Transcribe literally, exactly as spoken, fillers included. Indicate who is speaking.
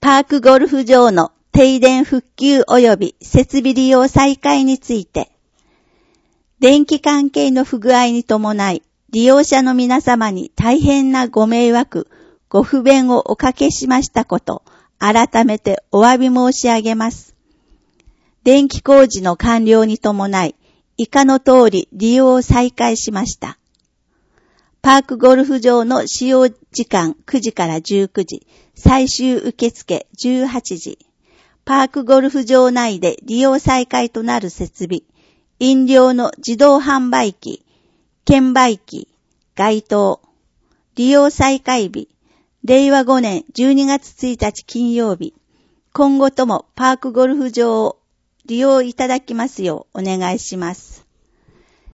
Speaker 1: パークゴルフ場の停電復旧及び設備利用再開について、電気関係の不具合に伴い、利用者の皆様に大変なご迷惑、ご不便をおかけしましたこと、改めてお詫び申し上げます。電気工事の完了に伴い、以下の通り利用を再開しました。パークゴルフ場の使用時間くじからじゅうくじ、最終受付じゅうはちじ、パークゴルフ場内で利用再開となる設備、飲料の自動販売機、券売機、街灯、利用再開日、れいわごねんじゅうにがつついたち金曜日、今後ともパークゴルフ場を利用いただきますようお願いします。